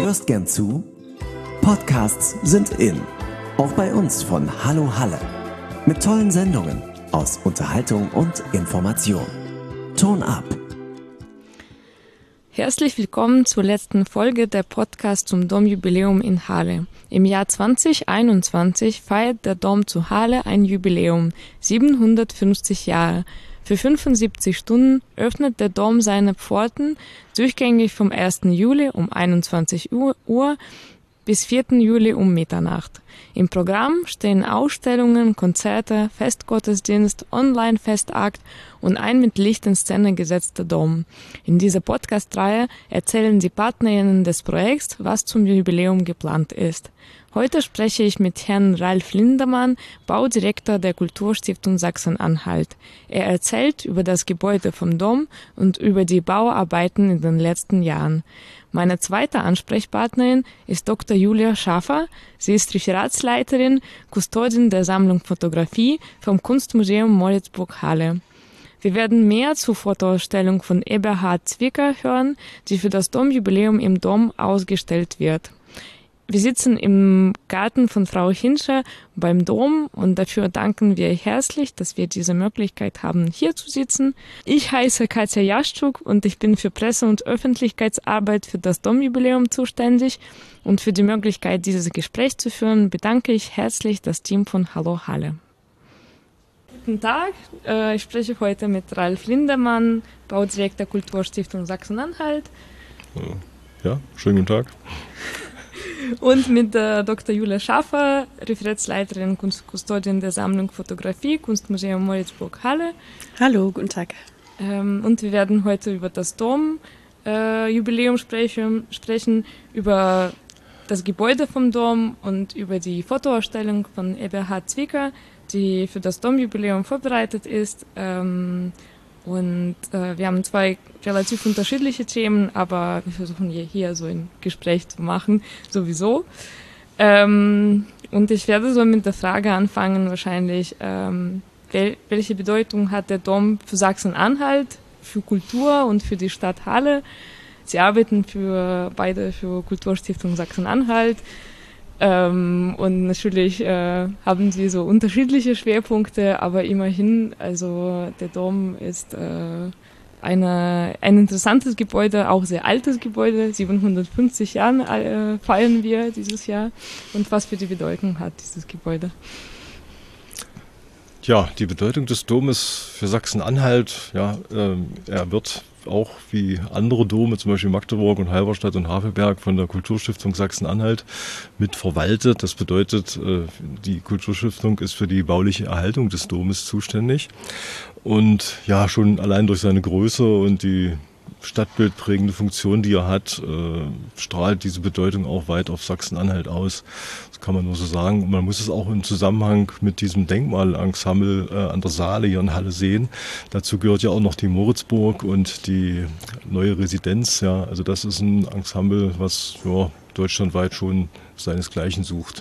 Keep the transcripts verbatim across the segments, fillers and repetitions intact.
hörst gern zu? Podcasts sind in. Auch bei uns von Hallo Halle. Mit tollen Sendungen aus Unterhaltung und Information. Ton ab. Herzlich willkommen zur letzten Folge der Podcast zum Domjubiläum in Halle. Im Jahr zwanzig einundzwanzig feiert der Dom zu Halle ein Jubiläum, siebenhundertfünfzig Jahre. Für fünfundsiebzig Stunden öffnet der Dom seine Pforten, durchgängig vom ersten Juli um einundzwanzig Uhr bis vierten Juli um Mitternacht. Im Programm stehen Ausstellungen, Konzerte, Festgottesdienst, Online-Festakt und ein mit Licht in Szene gesetzter Dom. In dieser Podcast-Reihe erzählen die Partnerinnen des Projekts, was zum Jubiläum geplant ist. Heute spreche ich mit Herrn Ralf Lindemann, Baudirektor der Kulturstiftung Sachsen-Anhalt. Er erzählt über das Gebäude vom Dom und über die Bauarbeiten in den letzten Jahren. Meine zweite Ansprechpartnerin ist Doktor Julia Schaffer. Sie ist Referatsleiterin, Kustodin der Sammlung Fotografie vom Kunstmuseum Moritzburg-Halle. Wir werden mehr zur Fotoausstellung von Eberhard Zwicker hören, die für das Domjubiläum im Dom ausgestellt wird. Wir sitzen im Garten von Frau Hinscher beim Dom und dafür danken wir herzlich, dass wir diese Möglichkeit haben, hier zu sitzen. Ich heiße Katja Jaschczuk und ich bin für Presse- und Öffentlichkeitsarbeit für das Domjubiläum zuständig. Und für die Möglichkeit, dieses Gespräch zu führen, bedanke ich herzlich das Team von Hallo Halle. Guten Tag, ich spreche heute mit Ralf Lindemann, Baudirektor Kulturstiftung Sachsen-Anhalt. Ja, schönen guten Tag. Und mit äh, Doktor Julia Schaffer, Referatsleiterin und Kustodin der Sammlung Fotografie, Kunstmuseum Moritzburg-Halle. Hallo, guten Tag. Ähm, und wir werden heute über das Dom-Jubiläum äh, sprechen, sprechen, über das Gebäude vom Dom und über die Fotoausstellung von Eberhard Zwicker, die für das Dom-Jubiläum vorbereitet ist. Ähm, Und äh, wir haben zwei relativ unterschiedliche Themen, aber wir versuchen hier so ein Gespräch zu machen, sowieso. Ähm, und ich werde so mit der Frage anfangen wahrscheinlich, ähm, wel- welche Bedeutung hat der Dom für Sachsen-Anhalt, für Kultur und für die Stadt Halle? Sie arbeiten für beide für Kulturstiftung Sachsen-Anhalt. Ähm, und natürlich äh, haben sie so unterschiedliche Schwerpunkte, aber immerhin, also der Dom ist äh, eine, ein interessantes Gebäude, auch sehr altes Gebäude, siebenhundertfünfzig Jahre äh, feiern wir dieses Jahr. Und was für die Bedeutung hat dieses Gebäude? Ja, die Bedeutung des Domes für Sachsen-Anhalt, ja, äh, er wird auch wie andere Dome, zum Beispiel Magdeburg und Halberstadt und Havelberg, von der Kulturstiftung Sachsen-Anhalt mit verwaltet. Das bedeutet, die Kulturstiftung ist für die bauliche Erhaltung des Domes zuständig. Und ja, schon allein durch seine Größe und die stadtbildprägende Funktion, die er hat, äh, strahlt diese Bedeutung auch weit auf Sachsen-Anhalt aus. Das kann man nur so sagen. Und man muss es auch im Zusammenhang mit diesem Denkmalensemble äh, an der Saale hier in Halle sehen. Dazu gehört ja auch noch die Moritzburg und die neue Residenz. Ja, also das ist ein Ensemble, was ja, deutschlandweit schon seinesgleichen sucht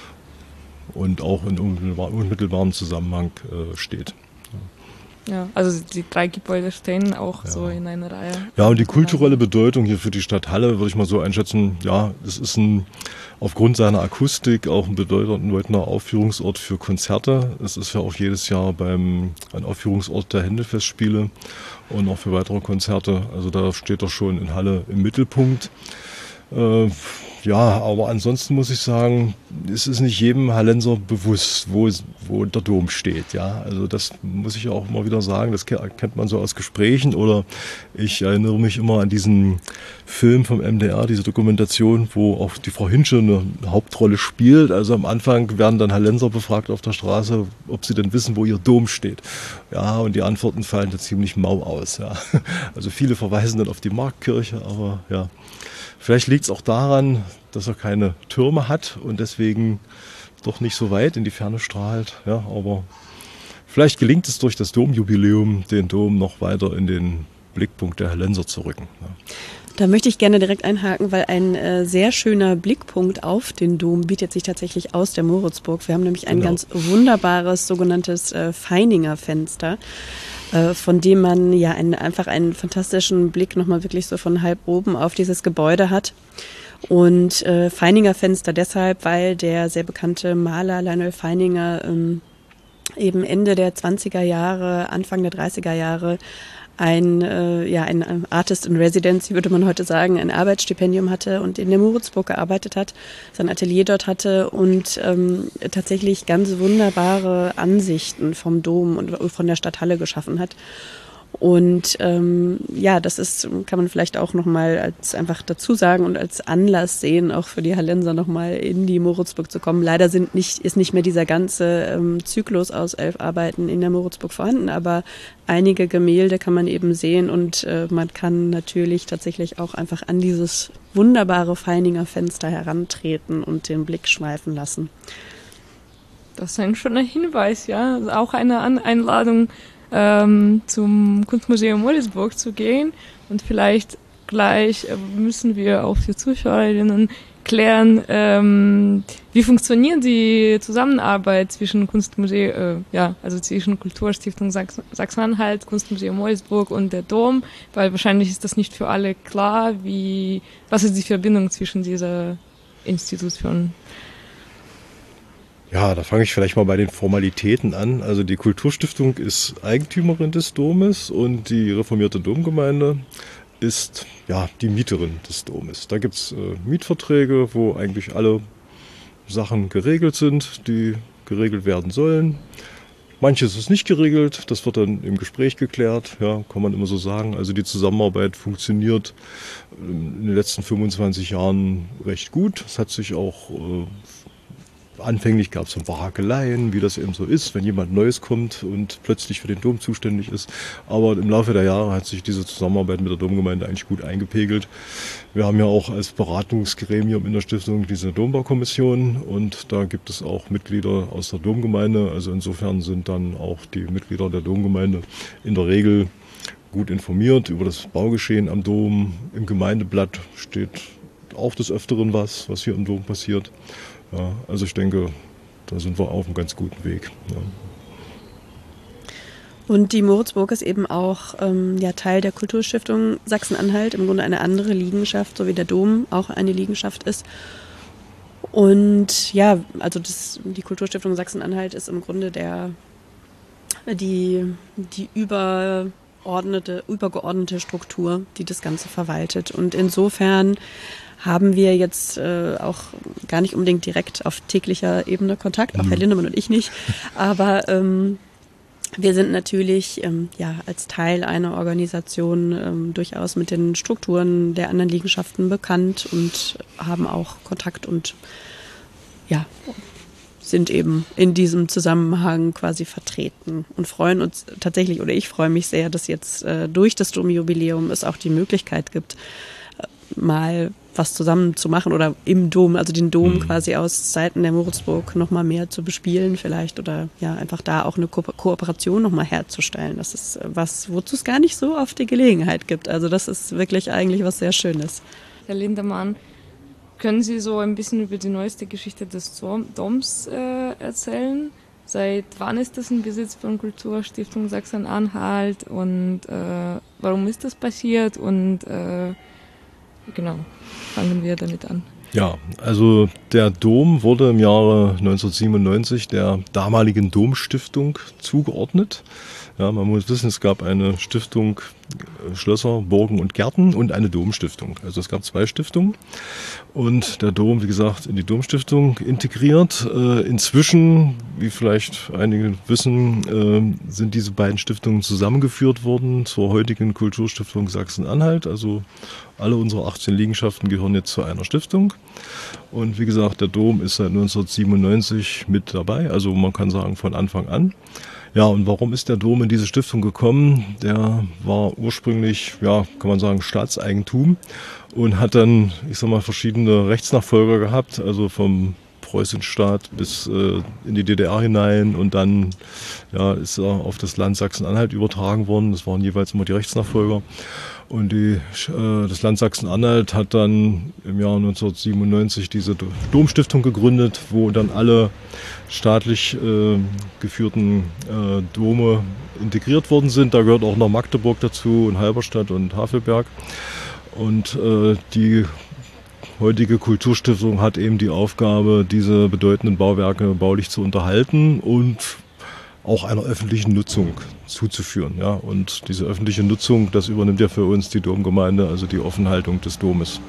und auch in unmittelbar, unmittelbarem Zusammenhang äh, steht. Ja, also die drei Gebäude stehen auch ja. so in einer Reihe. Ja, und die kulturelle Bedeutung hier für die Stadt Halle, würde ich mal so einschätzen, ja, es ist ein, aufgrund seiner Akustik auch ein bedeutender Aufführungsort für Konzerte. Es ist ja auch jedes Jahr beim, ein Aufführungsort der Händefestspiele und auch für weitere Konzerte. Also da steht er schon in Halle im Mittelpunkt. Äh, Ja, aber ansonsten muss ich sagen, es ist nicht jedem Hallenser bewusst, wo, wo der Dom steht. Ja, also das muss ich auch immer wieder sagen, das kennt man so aus Gesprächen oder ich erinnere mich immer an diesen Film vom M D R, diese Dokumentation, wo auch die Frau Hinsche eine Hauptrolle spielt. Also am Anfang werden dann Hallenser befragt auf der Straße, ob sie denn wissen, wo ihr Dom steht. Ja, und die Antworten fallen da ziemlich mau aus. Ja. Also viele verweisen dann auf die Marktkirche, aber ja. Vielleicht liegt es auch daran, dass er keine Türme hat und deswegen doch nicht so weit in die Ferne strahlt. Ja, aber vielleicht gelingt es durch das Domjubiläum, den Dom noch weiter in den Blickpunkt der Hallenser zu rücken. Ja. Da möchte ich gerne direkt einhaken, weil ein äh, sehr schöner Blickpunkt auf den Dom bietet sich tatsächlich aus der Moritzburg. Wir haben nämlich ein Genau. ganz wunderbares sogenanntes äh, Feininger Fenster, äh, von dem man ja einen, einfach einen fantastischen Blick nochmal wirklich so von halb oben auf dieses Gebäude hat. Und äh, Feininger Fenster deshalb, weil der sehr bekannte Maler Lionel Feininger ähm, eben Ende der zwanziger Jahre, Anfang der dreißiger Jahre ein, äh, ja, ein Artist in Residence, würde man heute sagen, ein Arbeitsstipendium hatte und in der Moritzburg gearbeitet hat, sein Atelier dort hatte und ähm, tatsächlich ganz wunderbare Ansichten vom Dom und von der Stadthalle geschaffen hat. Und ähm, ja, das ist, kann man vielleicht auch nochmal als einfach dazu sagen und als Anlass sehen, auch für die Hallenser nochmal in die Moritzburg zu kommen. Leider sind nicht, ist nicht mehr dieser ganze ähm, Zyklus aus elf Arbeiten in der Moritzburg vorhanden, aber einige Gemälde kann man eben sehen und äh, man kann natürlich tatsächlich auch einfach an dieses wunderbare Feininger Fenster herantreten und den Blick schweifen lassen. Das ist ein schöner Hinweis, ja. Also auch eine An- Einladung, Ähm, zum Kunstmuseum Moritzburg zu gehen und vielleicht gleich äh, müssen wir auch für Zuschauerinnen klären, ähm, wie funktioniert die Zusammenarbeit zwischen Kunstmuseum, äh, ja, also zwischen Kulturstiftung Sachs- Sachsen-Anhalt, Kunstmuseum Moritzburg und der Dom, weil wahrscheinlich ist das nicht für alle klar, wie, was ist die Verbindung zwischen dieser Institution? Ja, da fange ich vielleicht mal bei den Formalitäten an. Also die Kulturstiftung ist Eigentümerin des Domes und die reformierte Domgemeinde ist ja die Mieterin des Domes. Da gibt es äh, Mietverträge, wo eigentlich alle Sachen geregelt sind, die geregelt werden sollen. Manches ist nicht geregelt, das wird dann im Gespräch geklärt, ja, kann man immer so sagen. Also die Zusammenarbeit funktioniert in den letzten fünfundzwanzig Jahren recht gut. Es hat sich auch äh, Anfänglich gab es so Wahageleien, wie das eben so ist, wenn jemand Neues kommt und plötzlich für den Dom zuständig ist. Aber im Laufe der Jahre hat sich diese Zusammenarbeit mit der Domgemeinde eigentlich gut eingepegelt. Wir haben ja auch als Beratungsgremium in der Stiftung diese Dombaukommission und da gibt es auch Mitglieder aus der Domgemeinde. Also insofern sind dann auch die Mitglieder der Domgemeinde in der Regel gut informiert über das Baugeschehen am Dom. Im Gemeindeblatt steht auch des Öfteren was, was hier im Dom passiert. Ja, also ich denke, da sind wir auf einem ganz guten Weg. Ja. Und die Moritzburg ist eben auch ähm, ja, Teil der Kulturstiftung Sachsen-Anhalt, im Grunde eine andere Liegenschaft, so wie der Dom auch eine Liegenschaft ist. Und ja, also das, die Kulturstiftung Sachsen-Anhalt ist im Grunde der, die, die überordnete, übergeordnete Struktur, die das Ganze verwaltet. Und insofern haben wir jetzt äh, auch gar nicht unbedingt direkt auf täglicher Ebene Kontakt, auch Herr Lindemann und ich nicht, aber ähm, wir sind natürlich ähm, ja, als Teil einer Organisation ähm, durchaus mit den Strukturen der anderen Liegenschaften bekannt und haben auch Kontakt und ja, sind eben in diesem Zusammenhang quasi vertreten und freuen uns tatsächlich, oder ich freue mich sehr, dass jetzt äh, durch das Domjubiläum es auch die Möglichkeit gibt, äh, mal was zusammen zu machen oder im Dom, also den Dom mhm. quasi aus Seiten der Moritzburg noch mal mehr zu bespielen vielleicht oder ja einfach da auch eine Ko- Kooperation noch mal herzustellen. Das ist was, wozu es gar nicht so oft die Gelegenheit gibt. Also das ist wirklich eigentlich was sehr Schönes. Herr Lindemann, können Sie so ein bisschen über die neueste Geschichte des Doms äh, erzählen? Seit wann ist das im Besitz von Kulturstiftung Sachsen-Anhalt und äh, warum ist das passiert und äh, genau, fangen wir damit an. Ja, also der Dom wurde im Jahre neunzehnhundertsiebenundneunzig der damaligen Domstiftung zugeordnet. Ja, man muss wissen, es gab eine Stiftung Schlösser, Burgen und Gärten und eine Domstiftung. Also es gab zwei Stiftungen und der Dom, wie gesagt, in die Domstiftung integriert. Äh, inzwischen, wie vielleicht einige wissen, äh, sind diese beiden Stiftungen zusammengeführt worden zur heutigen Kulturstiftung Sachsen-Anhalt. Also alle unsere achtzehn Liegenschaften gehören jetzt zu einer Stiftung. Und wie gesagt, der Dom ist seit neunzehnhundertsiebenundneunzig mit dabei, also man kann sagen von Anfang an. Ja, und warum ist der Dom in diese Stiftung gekommen? Der war ursprünglich, ja, kann man sagen, Staatseigentum und hat dann, ich sag mal, verschiedene Rechtsnachfolger gehabt, also vom Preußenstaat bis äh, in die D D R hinein und dann ja, ist er auf das Land Sachsen-Anhalt übertragen worden. Das waren jeweils immer die Rechtsnachfolger. Und die, äh, das Land Sachsen-Anhalt hat dann im Jahr neunzehnhundertsiebenundneunzig diese Domstiftung gegründet, wo dann alle staatlich äh, geführten äh, Dome integriert worden sind. Da gehört auch noch Magdeburg dazu und Halberstadt und Havelberg. Und äh, die heutige Kulturstiftung hat eben die Aufgabe, diese bedeutenden Bauwerke baulich zu unterhalten und auch einer öffentlichen Nutzung zuzuführen. Ja. Und diese öffentliche Nutzung, das übernimmt ja für uns die Domgemeinde, also die Offenhaltung des Domes.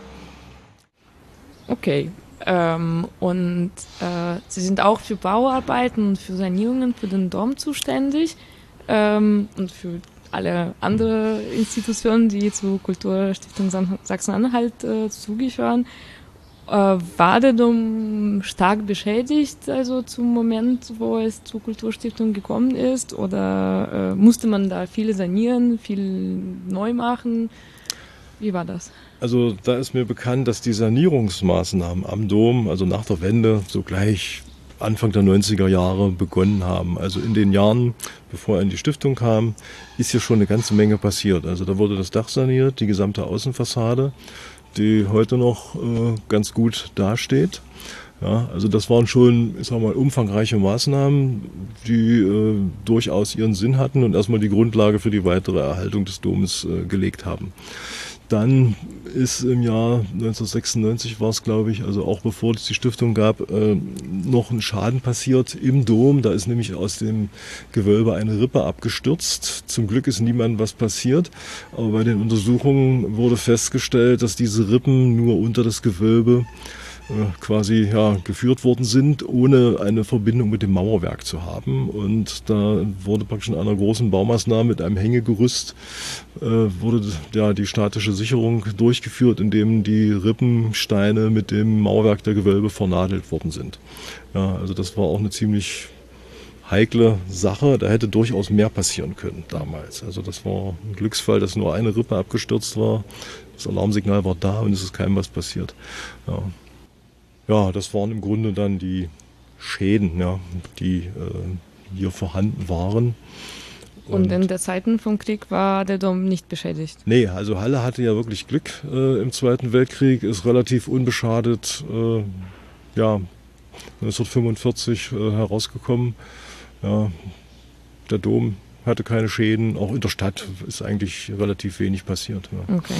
Ja. Okay. Ähm, und äh, Sie sind auch für Bauarbeiten und für Sanierungen für den Dom zuständig ähm, und für alle andere Institutionen, die zur Kulturstiftung Sachsen-Anhalt äh, zugehören. Äh, war der Dom stark beschädigt, also zum Moment, wo es zur Kulturstiftung gekommen ist? Oder äh, musste man da viel sanieren, viel neu machen? Wie war das? Also da ist mir bekannt, dass die Sanierungsmaßnahmen am Dom, also nach der Wende, so gleich Anfang der neunziger Jahre begonnen haben. Also in den Jahren, bevor er in die Stiftung kam, ist hier schon eine ganze Menge passiert. Also da wurde das Dach saniert, die gesamte Außenfassade, die heute noch äh, ganz gut dasteht. Ja, also das waren schon, ich sag mal, umfangreiche Maßnahmen, die äh, durchaus ihren Sinn hatten und erstmal die Grundlage für die weitere Erhaltung des Domes äh, gelegt haben. Dann ist im Jahr neunzehnhundertsechsundneunzig, war es glaube ich, also auch bevor es die Stiftung gab, äh, noch ein Schaden passiert im Dom. Da ist nämlich aus dem Gewölbe eine Rippe abgestürzt. Zum Glück ist niemandem was passiert, aber bei den Untersuchungen wurde festgestellt, dass diese Rippen nur unter das Gewölbe quasi ja, geführt worden sind, ohne eine Verbindung mit dem Mauerwerk zu haben. Und da wurde praktisch in einer großen Baumaßnahme mit einem Hängegerüst äh, wurde ja die statische Sicherung durchgeführt, indem die Rippensteine mit dem Mauerwerk der Gewölbe vernadelt worden sind. Ja, also das war auch eine ziemlich heikle Sache. Da hätte durchaus mehr passieren können damals. Also das war ein Glücksfall, dass nur eine Rippe abgestürzt war. Das Alarmsignal war da und es ist keinem was passiert. Ja. Ja, das waren im Grunde dann die Schäden, ja, die äh, hier vorhanden waren. Und, und in der Zeiten vom Krieg war der Dom nicht beschädigt? Nee, also Halle hatte ja wirklich Glück äh, im Zweiten Weltkrieg, ist relativ unbeschadet äh, ja, neunzehnhundertfünfundvierzig äh, herausgekommen. Ja, der Dom hatte keine Schäden, auch in der Stadt ist eigentlich relativ wenig passiert. Ja. Okay.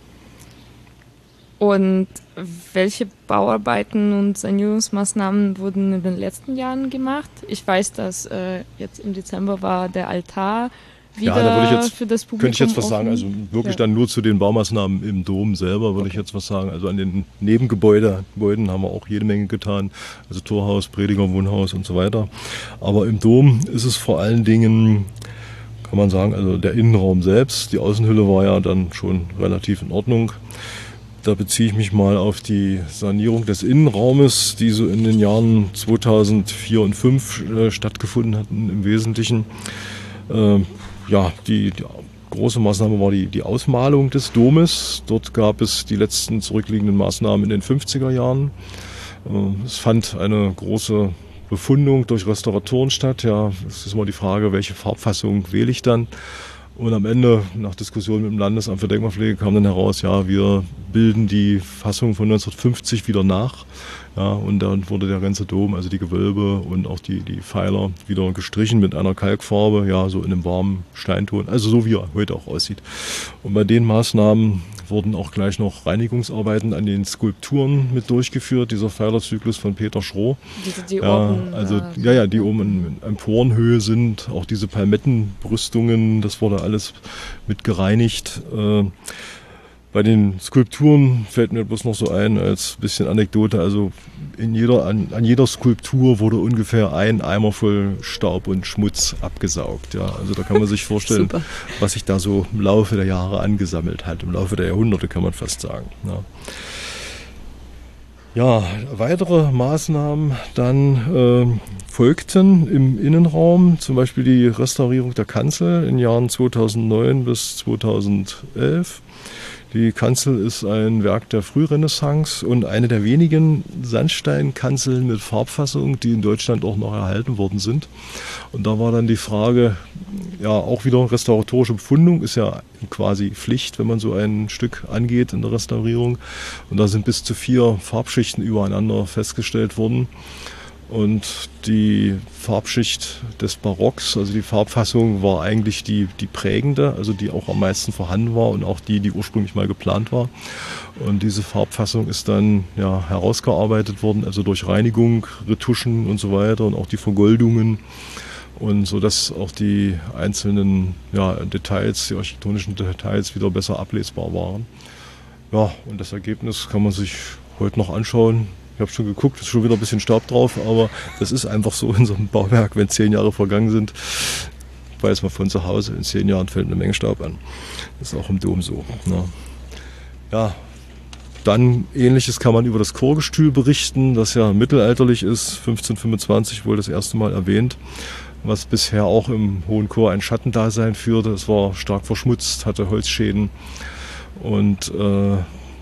Und welche Bauarbeiten und Sanierungsmaßnahmen wurden in den letzten Jahren gemacht? Ich weiß, dass äh, jetzt im Dezember war der Altar wieder ja, da würde ich jetzt, für das Publikum könnte ich jetzt was offen. sagen, also wirklich ja. dann nur zu den Baumaßnahmen im Dom selber würde okay. ich jetzt was sagen. Also an den Nebengebäuden Gebäuden haben wir auch jede Menge getan, also Torhaus, Prediger, Wohnhaus und so weiter. Aber im Dom ist es vor allen Dingen, kann man sagen, also der Innenraum selbst, die Außenhülle war ja dann schon relativ in Ordnung. Da beziehe ich mich mal auf die Sanierung des Innenraumes, die so in den Jahren zweitausendvier und zweitausendfünf äh, stattgefunden hatten im Wesentlichen. Äh, ja, die, die große Maßnahme war die, die Ausmalung des Domes. Dort gab es die letzten zurückliegenden Maßnahmen in den fünfziger Jahren. Äh, es fand eine große Befundung durch Restauratoren statt. Ja, es ist mal die Frage, welche Farbfassung wähle ich dann? Und am Ende, nach Diskussion mit dem Landesamt für Denkmalpflege, kam dann heraus, ja, wir bilden die Fassung von neunzehnhundertfünfzig wieder nach. Ja, und dann wurde der ganze Dom, also die Gewölbe und auch die, die Pfeiler wieder gestrichen mit einer Kalkfarbe, ja, so in einem warmen Steinton, also so wie er heute auch aussieht. Und bei den Maßnahmen wurden auch gleich noch Reinigungsarbeiten an den Skulpturen mit durchgeführt, dieser Pfeilerzyklus von Peter Schroh. Die, die ja, oben, also, äh, ja, ja, die oben in Emporenhöhe sind, auch diese Palmettenbrüstungen, das wurde alles mit gereinigt. Äh, Bei den Skulpturen fällt mir bloß noch so ein als bisschen Anekdote, also in jeder, an, an jeder Skulptur wurde ungefähr ein Eimer voll Staub und Schmutz abgesaugt. Ja. Also da kann man sich vorstellen, was sich da so im Laufe der Jahre angesammelt hat, im Laufe der Jahrhunderte kann man fast sagen. Ja. Ja, weitere Maßnahmen dann äh, folgten im Innenraum, zum Beispiel die Restaurierung der Kanzel in den Jahren zweitausendneun bis zweitausendelf. Die Kanzel ist ein Werk der Frührenaissance und eine der wenigen Sandsteinkanzeln mit Farbfassung, die in Deutschland auch noch erhalten worden sind. Und da war dann die Frage, ja, auch wieder restauratorische Befundung ist ja quasi Pflicht, wenn man so ein Stück angeht in der Restaurierung. Und da sind bis zu vier Farbschichten übereinander festgestellt worden. Und die Farbschicht des Barocks, also die Farbfassung, war eigentlich die, die prägende, also die auch am meisten vorhanden war und auch die, die ursprünglich mal geplant war. Und diese Farbfassung ist dann ja, herausgearbeitet worden, also durch Reinigung, Retuschen und so weiter und auch die Vergoldungen. Und so dass auch die einzelnen ja, Details, die architektonischen Details wieder besser ablesbar waren. Ja, und das Ergebnis kann man sich heute noch anschauen. Ich habe schon geguckt, ist schon wieder ein bisschen Staub drauf, aber das ist einfach so in so einem Bauwerk, wenn zehn Jahre vergangen sind, weiß man von zu Hause, in zehn Jahren fällt eine Menge Staub an. Das ist auch im Dom so. Ja, ja dann Ähnliches kann man über das Chorgestühl berichten, das ja mittelalterlich ist, fünfzehnhundertfünfundzwanzig wohl das erste Mal erwähnt, was bisher auch im Hohen Chor ein Schattendasein führte. Es war stark verschmutzt, hatte Holzschäden und äh,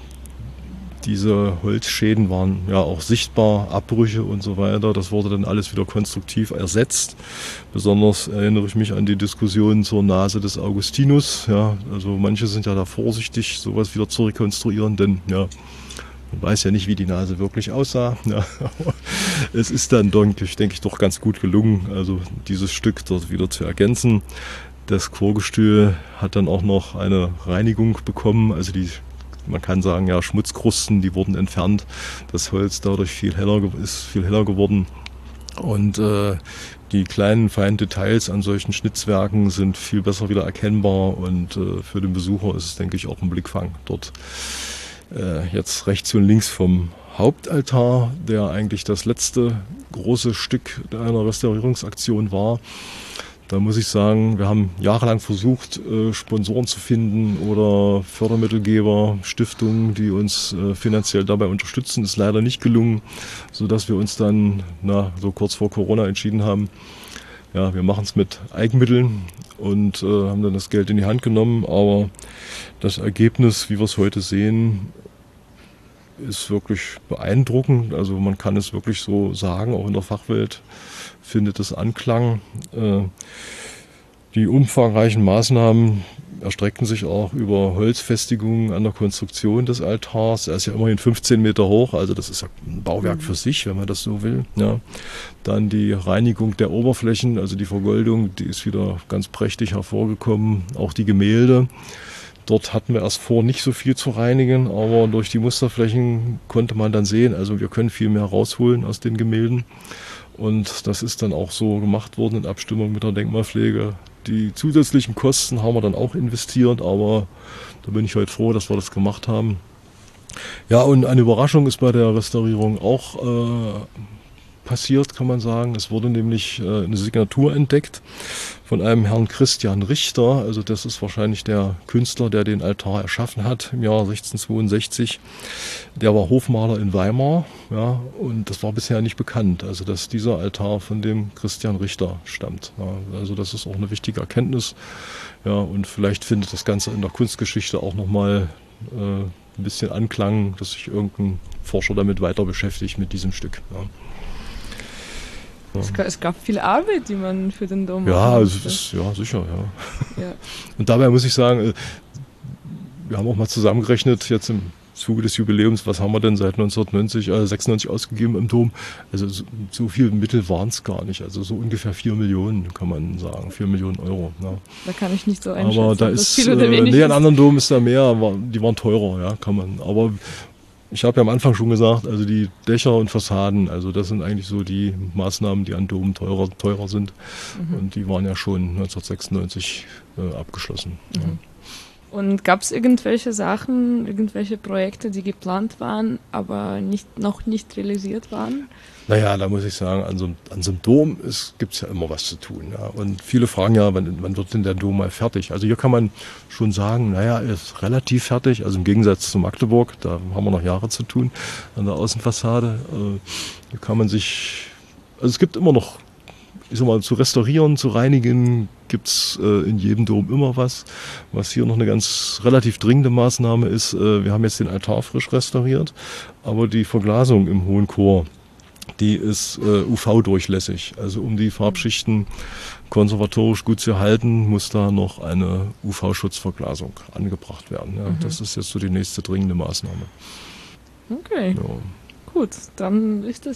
diese Holzschäden waren ja auch sichtbar, Abbrüche und so weiter. Das wurde dann alles wieder konstruktiv ersetzt. Besonders erinnere ich mich an die Diskussion zur Nase des Augustinus. Ja, also manche sind ja da vorsichtig, sowas wieder zu rekonstruieren, denn ja, man weiß ja nicht, wie die Nase wirklich aussah. Ja, aber es ist dann, denke ich, denke ich, doch ganz gut gelungen, also dieses Stück dort wieder zu ergänzen. Das Chorgestühl hat dann auch noch eine Reinigung bekommen, also die man kann sagen, ja, Schmutzkrusten, die wurden entfernt. Das Holz dadurch viel heller, ist viel heller geworden. Und äh, die kleinen, feinen Details an solchen Schnitzwerken sind viel besser wieder erkennbar. Und äh, für den Besucher ist es, denke ich, auch ein Blickfang dort. Äh, jetzt rechts und links vom Hauptaltar, der eigentlich das letzte große Stück einer Restaurierungsaktion war. Da muss ich sagen, wir haben jahrelang versucht, Sponsoren zu finden oder Fördermittelgeber, Stiftungen, die uns finanziell dabei unterstützen. Ist leider nicht gelungen, sodass wir uns dann na, so kurz vor Corona entschieden haben, ja, wir machen es mit Eigenmitteln und äh, haben dann das Geld in die Hand genommen. Aber das Ergebnis, wie wir es heute sehen, ist wirklich beeindruckend. Also man kann es wirklich so sagen, auch in der Fachwelt findet es Anklang. Die umfangreichen Maßnahmen erstreckten sich auch über Holzfestigungen an der Konstruktion des Altars. Er ist ja immerhin fünfzehn Meter hoch, also das ist ja ein Bauwerk für sich, wenn man das so will. Ja. Dann die Reinigung der Oberflächen, also die Vergoldung, die ist wieder ganz prächtig hervorgekommen. Auch die Gemälde. Dort hatten wir erst vor, nicht so viel zu reinigen, aber durch die Musterflächen konnte man dann sehen, also wir können viel mehr rausholen aus den Gemälden. Und das ist dann auch so gemacht worden in Abstimmung mit der Denkmalpflege. Die zusätzlichen Kosten haben wir dann auch investiert, aber da bin ich heute froh, dass wir das gemacht haben. Ja, und eine Überraschung ist bei der Restaurierung auch äh, passiert, kann man sagen. Es wurde nämlich äh, eine Signatur entdeckt von einem Herrn Christian Richter. Also das ist wahrscheinlich der Künstler, der den Altar erschaffen hat im Jahr sechzehnhundertzweiundsechzig. Der war Hofmaler in Weimar, ja, und das war bisher nicht bekannt, also dass dieser Altar von dem Christian Richter stammt. Ja, also das ist auch eine wichtige Erkenntnis. Ja, und vielleicht findet das Ganze in der Kunstgeschichte auch nochmal äh, ein bisschen Anklang, dass sich irgendein Forscher damit weiter beschäftigt mit diesem Stück. Ja. Es gab, es gab viel Arbeit, die man für den Dom ja, machen also musste. ist, ja, sicher, ja. Ja. Und dabei muss ich sagen, wir haben auch mal zusammengerechnet, jetzt im Zuge des Jubiläums, was haben wir denn seit neunzehnhundertneunzig, äh, sechsundneunzig ausgegeben im Dom? Also so, so viel Mittel waren es gar nicht. Also so ungefähr vier Millionen, kann man sagen, vier Millionen Euro. Ja. Da kann ich nicht so einschätzen, aber da ob das ist, viel oder äh, wenig nee, an ist. anderen Domen ist da mehr, war, die waren teurer, ja, kann man. Aber ich habe ja am Anfang schon gesagt, also die Dächer und Fassaden, also das sind eigentlich so die Maßnahmen, die an Domen teurer, teurer sind. Mhm. Und die waren ja schon neunzehnhundertsechsundneunzig äh, abgeschlossen. Mhm. Ja. Und gab es irgendwelche Sachen, irgendwelche Projekte, die geplant waren, aber nicht, noch nicht realisiert waren? Naja, da muss ich sagen, an so, an so einem Dom gibt es ja immer was zu tun. Ja. Und viele fragen ja, wann, wann wird denn der Dom mal fertig? Also hier kann man schon sagen, naja, er ist relativ fertig. Also im Gegensatz zu Magdeburg, da haben wir noch Jahre zu tun an der Außenfassade. Äh, hier kann man sich, also es gibt immer noch, ich sag mal, zu restaurieren, zu reinigen, gibt es äh, in jedem Dom immer was. Was hier noch eine ganz relativ dringende Maßnahme ist, äh, wir haben jetzt den Altar frisch restauriert, aber die Verglasung im Hohen Chor, die ist äh, U V-durchlässig. Also um die Farbschichten konservatorisch gut zu erhalten, muss da noch eine U V-Schutzverglasung angebracht werden. Ja, mhm. Das ist jetzt so die nächste dringende Maßnahme. Okay, ja. Gut, dann ist das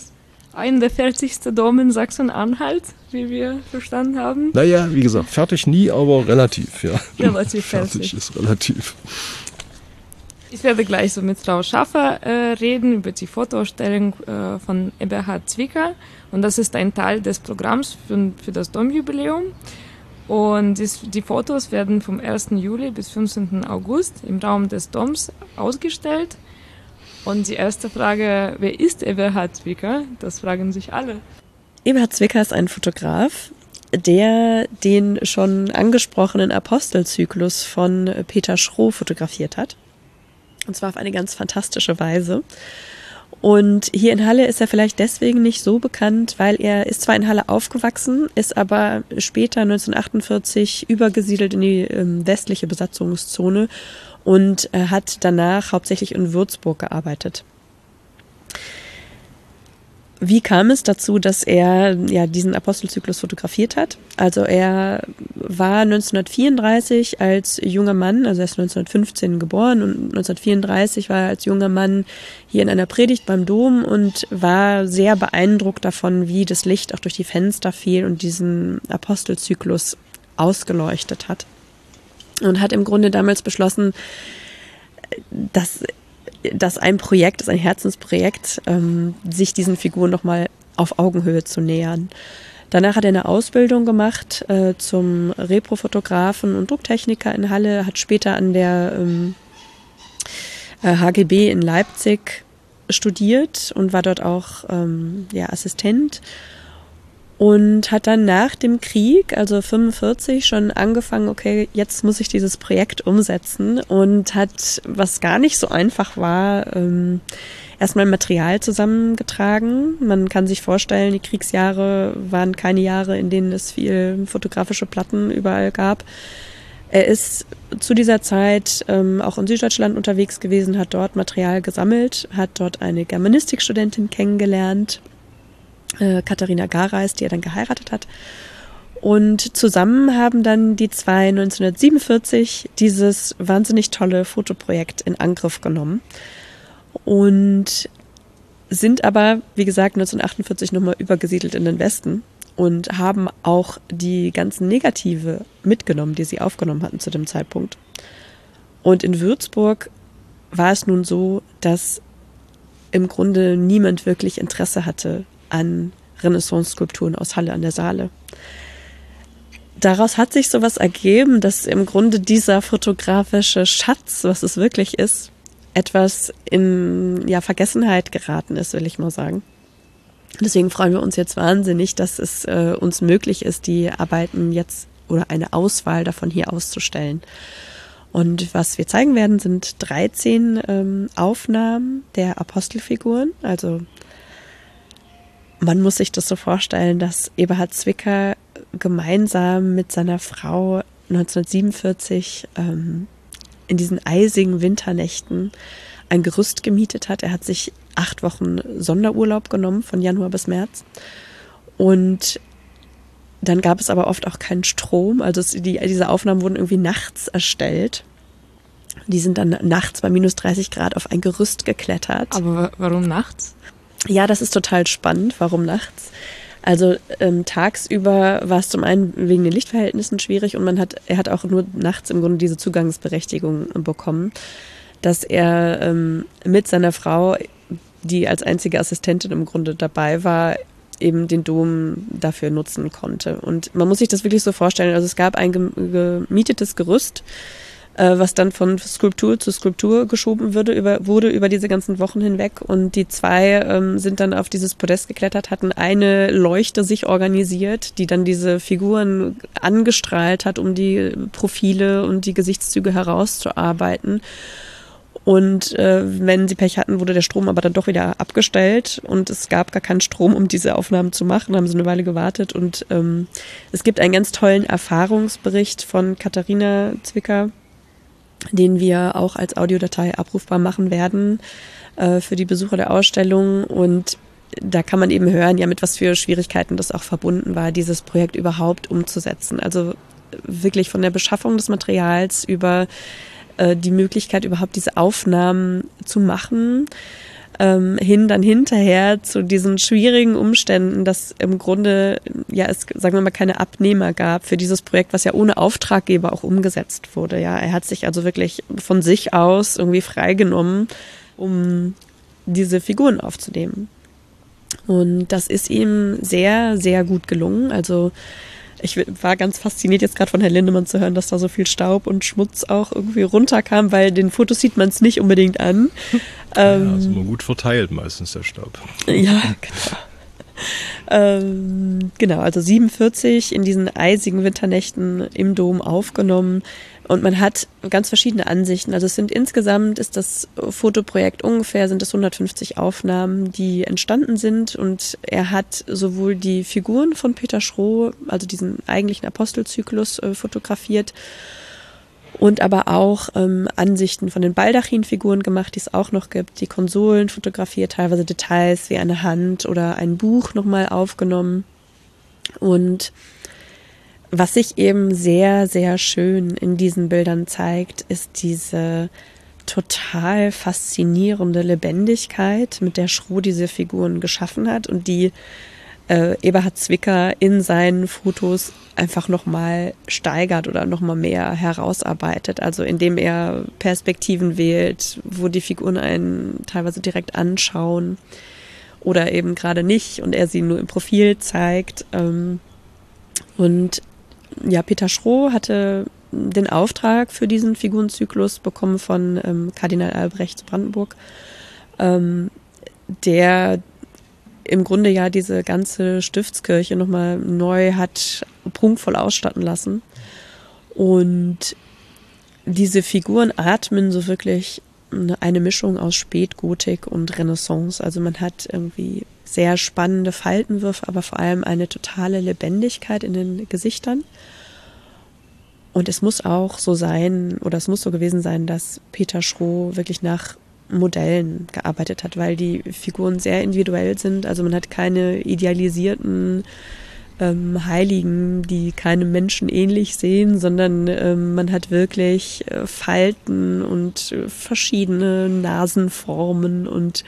Ein der fertigste Dom in Sachsen-Anhalt, wie wir verstanden haben. Naja, wie gesagt, fertig nie, aber relativ, ja. Relativ fertig. Fertig ist relativ. Ich werde gleich so mit Frau Schaffer äh, reden über die Fotoausstellung äh, von Eberhard Zwicker. Und das ist ein Teil des Programms für, für das Domjubiläum. Und dies, die Fotos werden vom ersten Juli bis fünfzehnten August im Raum des Doms ausgestellt. Und die erste Frage, wer ist Eberhard Zwicker? Das fragen sich alle. Eberhard Zwicker ist ein Fotograf, der den schon angesprochenen Apostelzyklus von Peter Schroh fotografiert hat. Und zwar auf eine ganz fantastische Weise. Und hier in Halle ist er vielleicht deswegen nicht so bekannt, weil er ist zwar in Halle aufgewachsen, ist aber später neunzehnhundertachtundvierzig übergesiedelt in die ähm, westliche Besatzungszone und äh, hat danach hauptsächlich in Würzburg gearbeitet. Wie kam es dazu, dass er ja diesen Apostelzyklus fotografiert hat? Also er war neunzehnhundertvierunddreißig als junger Mann, also er ist neunzehnhundertfünfzehn geboren und neunzehnhundertvierunddreißig war er als junger Mann hier in einer Predigt beim Dom und war sehr beeindruckt davon, wie das Licht auch durch die Fenster fiel und diesen Apostelzyklus ausgeleuchtet hat. Und hat im Grunde damals beschlossen, dass dass ein Projekt, das ein Herzensprojekt, ähm, sich diesen Figuren nochmal auf Augenhöhe zu nähern. Danach hat er eine Ausbildung gemacht äh, zum Reprofotografen und Drucktechniker in Halle, hat später an der ähm, äh, H G B in Leipzig studiert und war dort auch ähm, ja, Assistent. Und hat dann nach dem Krieg, also fünfundvierzig, schon angefangen, okay, jetzt muss ich dieses Projekt umsetzen und hat, was gar nicht so einfach war, ähm, erstmal Material zusammengetragen. Man kann sich vorstellen, die Kriegsjahre waren keine Jahre, in denen es viel fotografische Platten überall gab. Er ist zu dieser Zeit ähm, auch in Süddeutschland unterwegs gewesen, hat dort Material gesammelt, hat dort eine Germanistikstudentin kennengelernt, Katharina Gareis, die er dann geheiratet hat. Und zusammen haben dann die zwei neunzehnhundertsiebenundvierzig dieses wahnsinnig tolle Fotoprojekt in Angriff genommen und sind aber, wie gesagt, neunzehnhundertachtundvierzig nochmal übergesiedelt in den Westen und haben auch die ganzen Negative mitgenommen, die sie aufgenommen hatten zu dem Zeitpunkt. Und in Würzburg war es nun so, dass im Grunde niemand wirklich Interesse hatte an Renaissance-Skulpturen aus Halle an der Saale. Daraus hat sich sowas ergeben, dass im Grunde dieser fotografische Schatz, was es wirklich ist, etwas in ja, Vergessenheit geraten ist, will ich mal sagen. Deswegen freuen wir uns jetzt wahnsinnig, dass es äh, uns möglich ist, die Arbeiten jetzt oder eine Auswahl davon hier auszustellen. Und was wir zeigen werden, sind dreizehn ähm, Aufnahmen der Apostelfiguren, also man muss sich das so vorstellen, dass Eberhard Zwicker gemeinsam mit seiner Frau neunzehnhundertsiebenundvierzig ähm, in diesen eisigen Winternächten ein Gerüst gemietet hat. Er hat sich acht Wochen Sonderurlaub genommen, von Januar bis März. Und dann gab es aber oft auch keinen Strom. Also es, die, diese Aufnahmen wurden irgendwie nachts erstellt. Die sind dann nachts bei minus dreißig Grad auf ein Gerüst geklettert. Aber warum nachts? Ja, das ist total spannend. Warum nachts? Also ähm, tagsüber war es zum einen wegen den Lichtverhältnissen schwierig und man hat, er hat auch nur nachts im Grunde diese Zugangsberechtigung bekommen, dass er ähm, mit seiner Frau, die als einzige Assistentin im Grunde dabei war, eben den Dom dafür nutzen konnte. Und man muss sich das wirklich so vorstellen, also es gab ein gemietetes Gerüst, was dann von Skulptur zu Skulptur geschoben wurde über, wurde über diese ganzen Wochen hinweg. Und die zwei ähm, sind dann auf dieses Podest geklettert, hatten eine Leuchte sich organisiert, die dann diese Figuren angestrahlt hat, um die Profile und die Gesichtszüge herauszuarbeiten. Und äh, wenn sie Pech hatten, wurde der Strom aber dann doch wieder abgestellt und es gab gar keinen Strom, um diese Aufnahmen zu machen. Da haben sie eine Weile gewartet und ähm, es gibt einen ganz tollen Erfahrungsbericht von Katharina Zwicker, den wir auch als Audiodatei abrufbar machen werden äh, für die Besucher der Ausstellung. Und da kann man eben hören, ja, mit was für Schwierigkeiten das auch verbunden war, dieses Projekt überhaupt umzusetzen. Also wirklich von der Beschaffung des Materials über äh, die Möglichkeit, überhaupt diese Aufnahmen zu machen. ähm, hin dann hinterher zu diesen schwierigen Umständen, dass im Grunde ja es, sagen wir mal, keine Abnehmer gab für dieses Projekt, was ja ohne Auftraggeber auch umgesetzt wurde. Ja, er hat sich also wirklich von sich aus irgendwie freigenommen, um diese Figuren aufzunehmen. Und das ist ihm sehr, sehr gut gelungen. Also ich war ganz fasziniert jetzt gerade von Herrn Lindemann zu hören, dass da so viel Staub und Schmutz auch irgendwie runterkam, weil den Fotos sieht man es nicht unbedingt an. Ja, ähm, also immer gut verteilt meistens der Staub. Ja, genau. Ähm, genau, also siebenundvierzig in diesen eisigen Winternächten im Dom aufgenommen. Und man hat ganz verschiedene Ansichten. Also es sind insgesamt, ist das Fotoprojekt ungefähr, sind es hundertfünfzig Aufnahmen, die entstanden sind. Und er hat sowohl die Figuren von Peter Schroh, also diesen eigentlichen Apostelzyklus, äh, fotografiert, und aber auch ähm, Ansichten von den Baldachinfiguren gemacht, die es auch noch gibt, die Konsolen fotografiert, teilweise Details wie eine Hand oder ein Buch nochmal aufgenommen. Und was sich eben sehr, sehr schön in diesen Bildern zeigt, ist diese total faszinierende Lebendigkeit, mit der Schroh diese Figuren geschaffen hat und die äh, Eberhard Zwicker in seinen Fotos einfach nochmal steigert oder nochmal mehr herausarbeitet. Also indem er Perspektiven wählt, wo die Figuren einen teilweise direkt anschauen oder eben gerade nicht und er sie nur im Profil zeigt. Ähm, und ja, Peter Schroh hatte den Auftrag für diesen Figurenzyklus bekommen von ähm, Kardinal Albrecht zu Brandenburg, ähm, der im Grunde ja diese ganze Stiftskirche nochmal neu hat prunkvoll ausstatten lassen. Und diese Figuren atmen so wirklich eine Mischung aus Spätgotik und Renaissance. Also man hat irgendwie sehr spannende Faltenwürfe, aber vor allem eine totale Lebendigkeit in den Gesichtern. Und es muss auch so sein, oder es muss so gewesen sein, dass Peter Schroh wirklich nach Modellen gearbeitet hat, weil die Figuren sehr individuell sind. Also man hat keine idealisierten ähm, Heiligen, die keinem Menschen ähnlich sehen, sondern ähm, man hat wirklich äh, Falten und äh, verschiedene Nasenformen und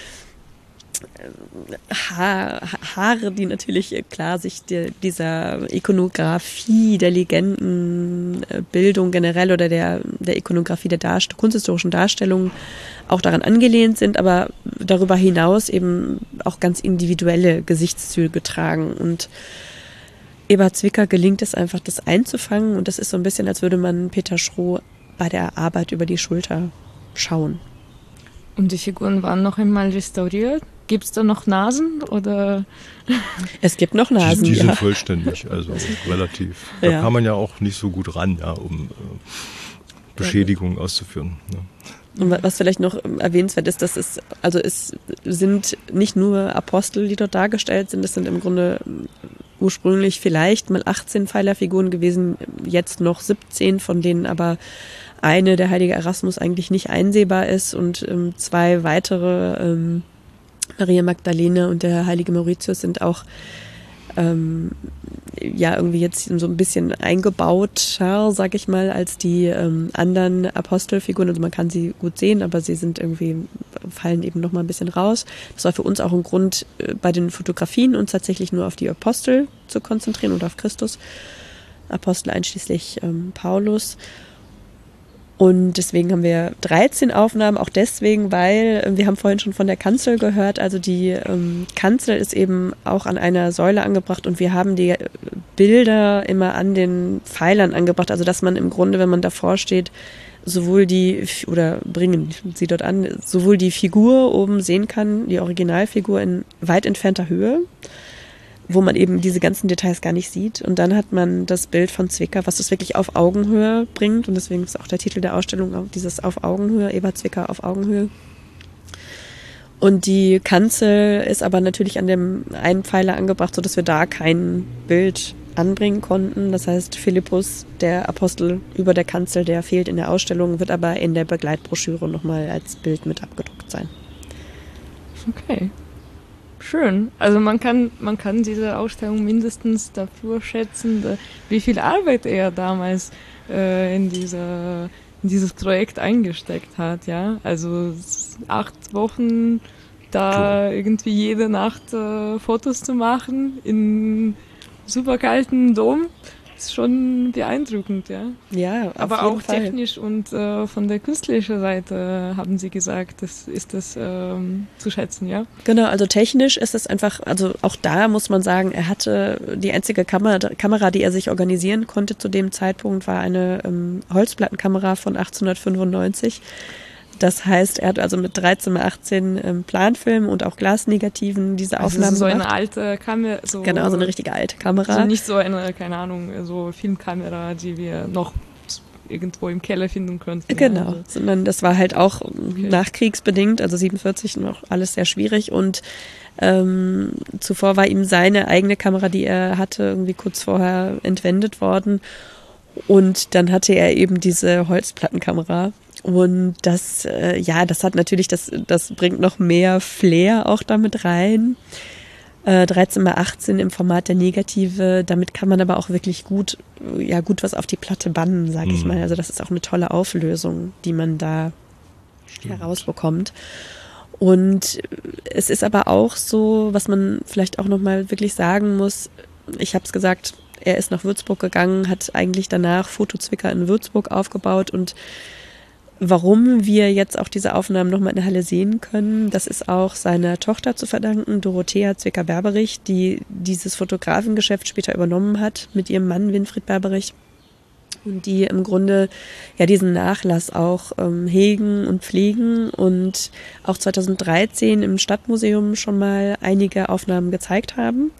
Ha- Haare, die natürlich äh, klar sich de, dieser Ikonografie, der Legendenbildung generell oder der, der Ikonografie der Darst- kunsthistorischen Darstellung auch daran angelehnt sind, aber darüber hinaus eben auch ganz individuelle Gesichtszüge tragen. Und Eberhard Zwicker gelingt es einfach, das einzufangen. Und das ist so ein bisschen, als würde man Peter Schroh bei der Arbeit über die Schulter schauen. Und die Figuren waren noch einmal restauriert? Gibt es da noch Nasen oder? Es gibt noch Nasen, Die, die ja. sind vollständig, also relativ. Da Ja. kann man ja auch nicht so gut ran, ja, um äh, Beschädigungen auszuführen. Ja. Und was vielleicht noch erwähnenswert ist, dass es, also es sind nicht nur Apostel, die dort dargestellt sind, es sind im Grunde ursprünglich vielleicht mal achtzehn Pfeilerfiguren gewesen, jetzt noch siebzehn, von denen aber eine, der heilige Erasmus, eigentlich nicht einsehbar ist und ähm, zwei weitere, ähm, Maria Magdalene und der heilige Mauritius, sind auch ähm, ja irgendwie jetzt so ein bisschen eingebauter, sag ich mal, als die ähm, anderen Apostelfiguren. Also man kann sie gut sehen, aber sie sind irgendwie, fallen eben noch mal ein bisschen raus. Das war für uns auch ein Grund, äh, bei den Fotografien uns tatsächlich nur auf die Apostel zu konzentrieren und auf Christus. Apostel einschließlich ähm, Paulus. Und deswegen haben wir dreizehn Aufnahmen, auch deswegen, weil äh, wir haben vorhin schon von der Kanzel gehört, also die ähm, Kanzel ist eben auch an einer Säule angebracht und wir haben die Bilder immer an den Pfeilern angebracht, also dass man im Grunde, wenn man davor steht, sowohl die, oder bringen sie dort an, sowohl die Figur oben sehen kann, die Originalfigur in weit entfernter Höhe, wo man eben diese ganzen Details gar nicht sieht. Und dann hat man das Bild von Zwicker, was das wirklich auf Augenhöhe bringt. Und deswegen ist auch der Titel der Ausstellung dieses auf Augenhöhe, Eberhard Zwicker auf Augenhöhe. Und die Kanzel ist aber natürlich an dem einen Pfeiler angebracht, sodass wir da kein Bild anbringen konnten. Das heißt, Philippus, der Apostel über der Kanzel, der fehlt in der Ausstellung, wird aber in der Begleitbroschüre nochmal als Bild mit abgedruckt sein. Okay. Schön. Also man kann, man kann diese Ausstellung mindestens dafür schätzen, da, wie viel Arbeit er damals äh, in, diese, in dieses Projekt eingesteckt hat. Ja, also acht Wochen da cool. irgendwie jede Nacht äh, Fotos zu machen in super kalten Dom. Ist schon beeindruckend, ja. Ja, auf aber jeden auch Fall. Technisch und äh, von der künstlerischen Seite haben Sie gesagt, das ist das ähm, zu schätzen, ja. Genau, also technisch ist es einfach, also auch da muss man sagen, er hatte die einzige Kamera, Kamera, die er sich organisieren konnte zu dem Zeitpunkt, war eine ähm, Holzplattenkamera von achtzehnhundertfünfundneunzig. Das heißt, er hat also mit dreizehn mal achtzehn ähm, Planfilmen und auch Glasnegativen diese also Aufnahmen so gemacht. eine alte Kamera. So genau, so eine richtige alte Kamera. Also nicht so eine, keine Ahnung, so Filmkamera, die wir noch irgendwo im Keller finden könnten. Genau, also. sondern das war halt auch okay. nachkriegsbedingt, also siebenundvierzig noch alles sehr schwierig und ähm, zuvor war ihm seine eigene Kamera, die er hatte, irgendwie kurz vorher entwendet worden und dann hatte er eben diese Holzplattenkamera. Und das, äh, ja, das hat natürlich, das, das bringt noch mehr Flair auch damit rein. Äh, dreizehn mal achtzehn im Format der Negative, damit kann man aber auch wirklich gut, ja, gut was auf die Platte bannen, sag ich Mhm. mal. Also das ist auch eine tolle Auflösung, die man da Stimmt. herausbekommt. Und es ist aber auch so, was man vielleicht auch nochmal wirklich sagen muss, ich habe es gesagt, er ist nach Würzburg gegangen, hat eigentlich danach Fotozwicker in Würzburg aufgebaut und warum wir jetzt auch diese Aufnahmen nochmal in der Halle sehen können, das ist auch seiner Tochter zu verdanken, Dorothea Zwicker-Berberich, die dieses Fotografengeschäft später übernommen hat mit ihrem Mann Winfried Berberich und die im Grunde ja diesen Nachlass auch ähm, hegen und pflegen und auch zweitausenddreizehn im Stadtmuseum schon mal einige Aufnahmen gezeigt haben.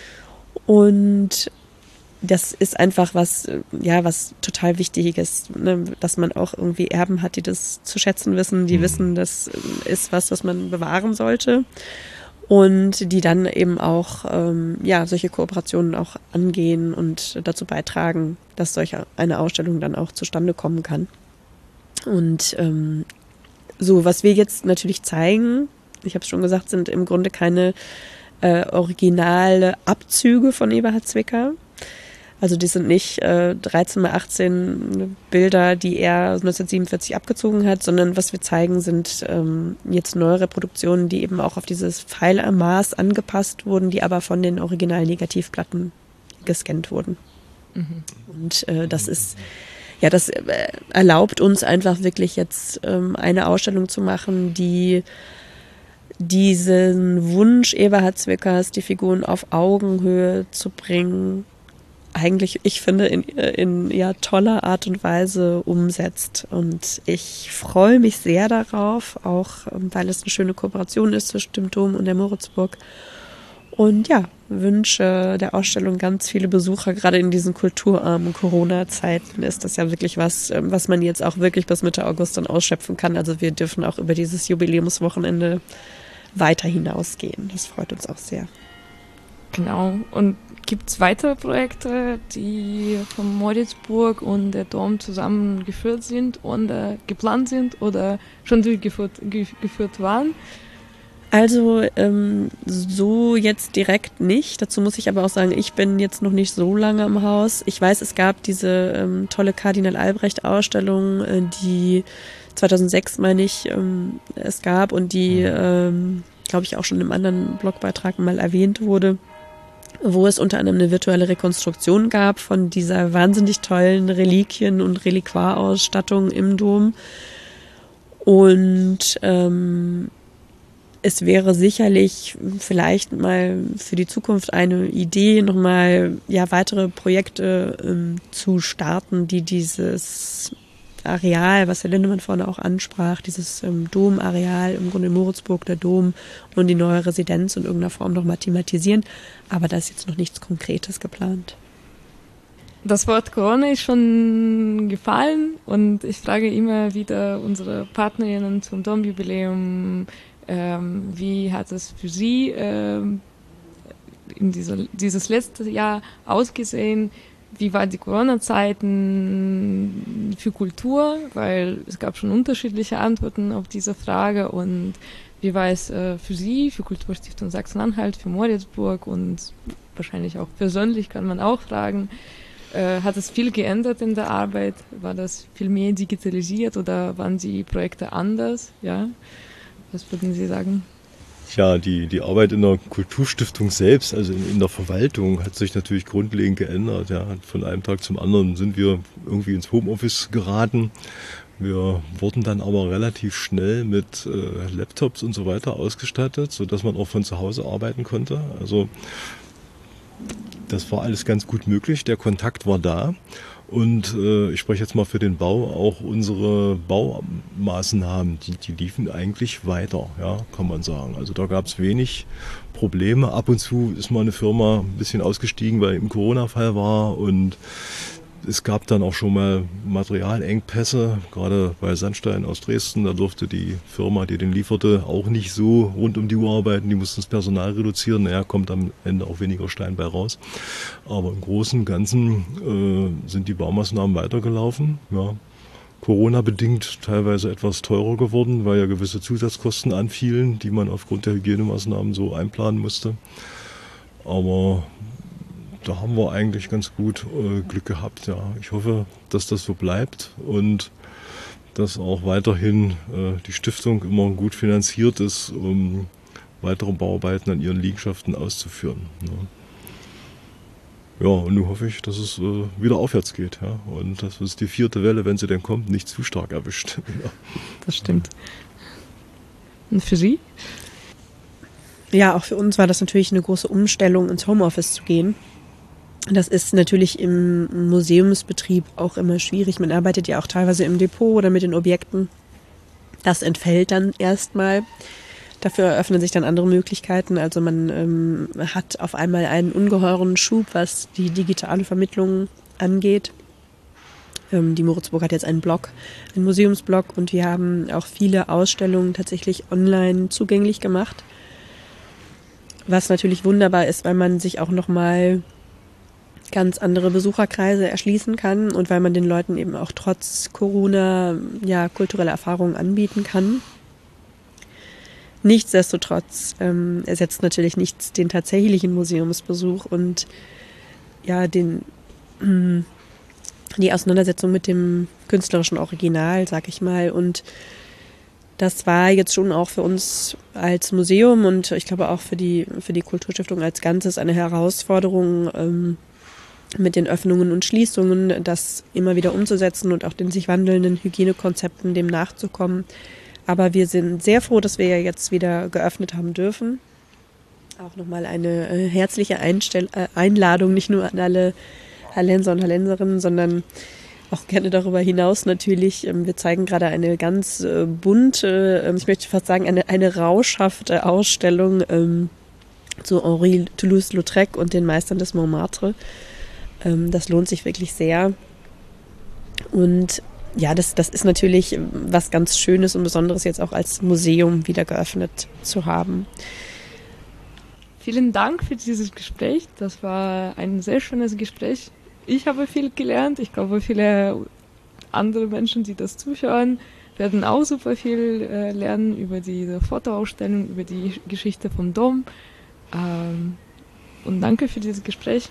Und das ist einfach was, ja, was total Wichtiges, ne? Dass man auch irgendwie Erben hat, die das zu schätzen wissen, die mhm. wissen, das ist was, was man bewahren sollte und die dann eben auch, ähm, ja, solche Kooperationen auch angehen und dazu beitragen, dass solch eine Ausstellung dann auch zustande kommen kann. Und ähm, so, was wir jetzt natürlich zeigen, ich habe es schon gesagt, sind im Grunde keine äh, originale Abzüge von Eberhard Zwicker. Also die sind nicht äh, dreizehn mal achtzehn Bilder, die er neunzehnhundertsiebenundvierzig abgezogen hat, sondern was wir zeigen, sind ähm, jetzt neue Reproduktionen, die eben auch auf dieses Pfeilermaß angepasst wurden, die aber von den Original-Negativplatten gescannt wurden. Mhm. Und äh, das ist, ja, das äh, erlaubt uns einfach wirklich jetzt ähm, eine Ausstellung zu machen, die diesen Wunsch Eberhard Zwickers, die Figuren auf Augenhöhe zu bringen, eigentlich, ich finde, in, in ja, toller Art und Weise umsetzt. Und ich freue mich sehr darauf, auch weil es eine schöne Kooperation ist zwischen dem Dom und der Moritzburg. Und ja, wünsche der Ausstellung ganz viele Besucher. Gerade in diesen kulturarmen Corona-Zeiten ist das ja wirklich was, was man jetzt auch wirklich bis Mitte August dann ausschöpfen kann. Also wir dürfen auch über dieses Jubiläumswochenende weiter hinausgehen. Das freut uns auch sehr. Genau. Und gibt es weitere Projekte, die von Moritzburg und der Dom zusammengeführt sind oder geplant sind oder schon durchgeführt ge- geführt waren? Also ähm, so jetzt direkt nicht. Dazu muss ich aber auch sagen, ich bin jetzt noch nicht so lange im Haus. Ich weiß, es gab diese ähm, tolle Kardinal Albrecht-Ausstellung, äh, die zweitausendsechs, meine ich, ähm, es gab und die, ähm, glaube ich, auch schon im anderen Blogbeitrag mal erwähnt wurde, wo es unter anderem eine virtuelle Rekonstruktion gab von dieser wahnsinnig tollen Reliquien- und Reliquarausstattung im Dom. Und ähm, es wäre sicherlich vielleicht mal für die Zukunft eine Idee, nochmal ja, weitere Projekte ähm, zu starten, die dieses Areal, was Herr Lindemann vorne auch ansprach, dieses ähm, Domareal, im Grunde in Moritzburg, der Dom und die neue Residenz in irgendeiner Form nochmal thematisieren. Aber da ist jetzt noch nichts Konkretes geplant. Das Wort Corona ist schon gefallen und ich frage immer wieder unsere Partnerinnen zum Domjubiläum, ähm, wie hat es für Sie ähm, in dieser, dieses letzte Jahr ausgesehen? Wie waren die Corona-Zeiten für Kultur? Weil es gab schon unterschiedliche Antworten auf diese Frage. Und wie war es äh, für Sie, für Kulturstiftung Sachsen-Anhalt, für Moritzburg und wahrscheinlich auch persönlich kann man auch fragen, äh, hat es viel geändert in der Arbeit? War das viel mehr digitalisiert oder waren die Projekte anders? Ja, was würden Sie sagen? Ja, die, die Arbeit in der Kulturstiftung selbst, also in, in der Verwaltung, hat sich natürlich grundlegend geändert. Ja. Von einem Tag zum anderen sind wir irgendwie ins Homeoffice geraten. Wir wurden dann aber relativ schnell mit äh, Laptops und so weiter ausgestattet, sodass man auch von zu Hause arbeiten konnte. Also das war alles ganz gut möglich, der Kontakt war da. Und äh, ich spreche jetzt mal für den Bau, auch unsere Baumaßnahmen, die, die liefen eigentlich weiter, ja, kann man sagen. Also da gab es wenig Probleme. Ab und zu ist mal eine Firma ein bisschen ausgestiegen, weil im Corona-Fall war, und es gab dann auch schon mal Materialengpässe, gerade bei Sandstein aus Dresden. Da durfte die Firma, die den lieferte, auch nicht so rund um die Uhr arbeiten. Die mussten das Personal reduzieren. Naja, kommt am Ende auch weniger Stein bei raus. Aber im Großen und Ganzen äh, sind die Baumaßnahmen weitergelaufen. Ja. Corona-bedingt teilweise etwas teurer geworden, weil ja gewisse Zusatzkosten anfielen, die man aufgrund der Hygienemaßnahmen so einplanen musste. Aber da haben wir eigentlich ganz gut äh, Glück gehabt. Ja. Ich hoffe, dass das so bleibt und dass auch weiterhin äh, die Stiftung immer gut finanziert ist, um weitere Bauarbeiten an ihren Liegenschaften auszuführen. Ja, ja, und nun hoffe ich, dass es äh, wieder aufwärts geht. Ja. Und dass uns die vierte Welle, wenn sie denn kommt, nicht zu stark erwischt. Ja. Das stimmt. Und für Sie? Ja, auch für uns war das natürlich eine große Umstellung, ins Homeoffice zu gehen. Das ist natürlich im Museumsbetrieb auch immer schwierig. Man arbeitet ja auch teilweise im Depot oder mit den Objekten. Das entfällt dann erstmal. Dafür eröffnen sich dann andere Möglichkeiten. Also man ähm, hat auf einmal einen ungeheuren Schub, was die digitale Vermittlung angeht. Ähm, die Moritzburg hat jetzt einen Blog, einen Museumsblog, und wir haben auch viele Ausstellungen tatsächlich online zugänglich gemacht. Was natürlich wunderbar ist, weil man sich auch nochmal ganz andere Besucherkreise erschließen kann und weil man den Leuten eben auch trotz Corona ja kulturelle Erfahrungen anbieten kann. Nichtsdestotrotz ähm, ersetzt natürlich nichts den tatsächlichen Museumsbesuch und ja den äh, die Auseinandersetzung mit dem künstlerischen Original, sag ich mal. Und das war jetzt schon auch für uns als Museum und ich glaube auch für die für die Kulturstiftung als Ganzes eine Herausforderung, ähm, mit den Öffnungen und Schließungen, das immer wieder umzusetzen und auch den sich wandelnden Hygienekonzepten dem nachzukommen. Aber wir sind sehr froh, dass wir ja jetzt wieder geöffnet haben dürfen. Auch nochmal eine äh, herzliche Einstell- äh, Einladung, nicht nur an alle Hallenser und Hallenserinnen, sondern auch gerne darüber hinaus natürlich. Ähm, wir zeigen gerade eine ganz äh, bunte, äh, ich möchte fast sagen, eine, eine rauschhafte Ausstellung ähm, zu Henri Toulouse-Lautrec und den Meistern des Montmartre. Das lohnt sich wirklich sehr. Und ja, das, das ist natürlich was ganz Schönes und Besonderes, jetzt auch als Museum wieder geöffnet zu haben. Vielen Dank für dieses Gespräch. Das war ein sehr schönes Gespräch. Ich habe viel gelernt. Ich glaube, viele andere Menschen, die das zuhören, werden auch super viel äh, lernen über diese Fotoausstellung, über die Geschichte vom Dom. Ähm, und danke für dieses Gespräch.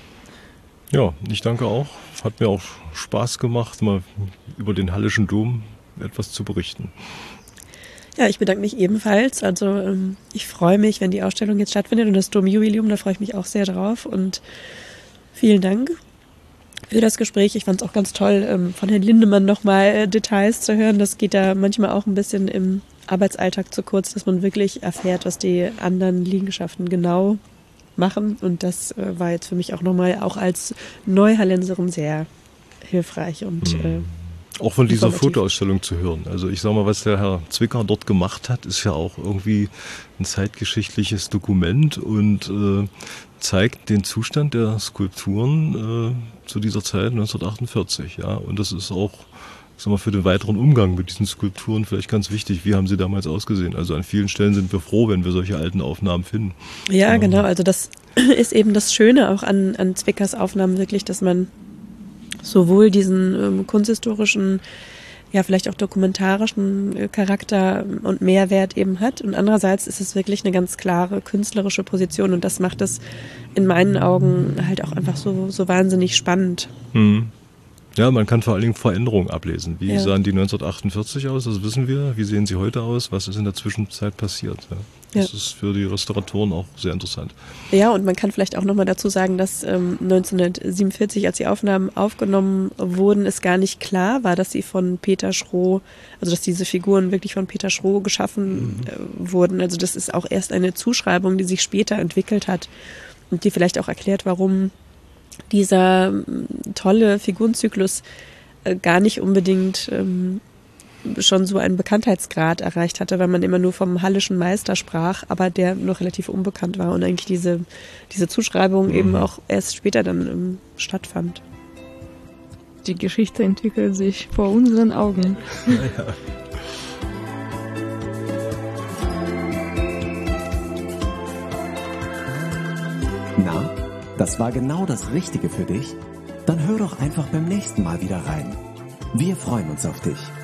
Ja, ich danke auch. Hat mir auch Spaß gemacht, mal über den Hallischen Dom etwas zu berichten. Ja, ich bedanke mich ebenfalls. Also ähm, ich freue mich, wenn die Ausstellung jetzt stattfindet und das Domjubiläum, da freue ich mich auch sehr drauf. Und vielen Dank für das Gespräch. Ich fand es auch ganz toll, ähm, von Herrn Lindemann nochmal äh, Details zu hören. Das geht da manchmal auch ein bisschen im Arbeitsalltag zu kurz, dass man wirklich erfährt, was die anderen Liegenschaften genau machen. Und das äh, war jetzt für mich auch nochmal auch als Neuhallenserin sehr hilfreich und äh, auch von dieser Fotoausstellung zu hören. Also ich sage mal, was der Herr Zwicker dort gemacht hat, ist ja auch irgendwie ein zeitgeschichtliches Dokument und äh, zeigt den Zustand der Skulpturen äh, zu dieser Zeit neunzehnhundertachtundvierzig. Ja, und das ist auch, ich sag mal, für den weiteren Umgang mit diesen Skulpturen vielleicht ganz wichtig. Wie haben sie damals ausgesehen? Also an vielen Stellen sind wir froh, wenn wir solche alten Aufnahmen finden. Ja, ähm. genau. Also das ist eben das Schöne auch an, an Zwickers Aufnahmen wirklich, dass man sowohl diesen ähm, kunsthistorischen, ja vielleicht auch dokumentarischen äh, Charakter und Mehrwert eben hat und andererseits ist es wirklich eine ganz klare künstlerische Position und das macht es in meinen Augen halt auch einfach so, so wahnsinnig spannend. Mhm. Ja, man kann vor allen Dingen Veränderungen ablesen. Wie Ja. sahen die neunzehnhundertachtundvierzig aus? Das wissen wir. Wie sehen sie heute aus? Was ist in der Zwischenzeit passiert? Ja. Das Ja. ist für die Restauratoren auch sehr interessant. Ja, und man kann vielleicht auch nochmal dazu sagen, dass ähm, neunzehnhundertsiebenundvierzig, als die Aufnahmen aufgenommen wurden, es gar nicht klar war, dass sie von Peter Schroh, also dass diese Figuren wirklich von Peter Schroh geschaffen äh, wurden. Also das ist auch erst eine Zuschreibung, die sich später entwickelt hat und die vielleicht auch erklärt, warum dieser ähm, tolle Figurenzyklus äh, gar nicht unbedingt ähm, schon so einen Bekanntheitsgrad erreicht hatte, weil man immer nur vom Hallischen Meister sprach, aber der noch relativ unbekannt war und eigentlich diese, diese Zuschreibung mhm. eben auch erst später dann ähm, stattfand. Die Geschichte entwickelt sich vor unseren Augen. Ja, ja. Na, das war genau das Richtige für dich? Dann hör doch einfach beim nächsten Mal wieder rein. Wir freuen uns auf dich.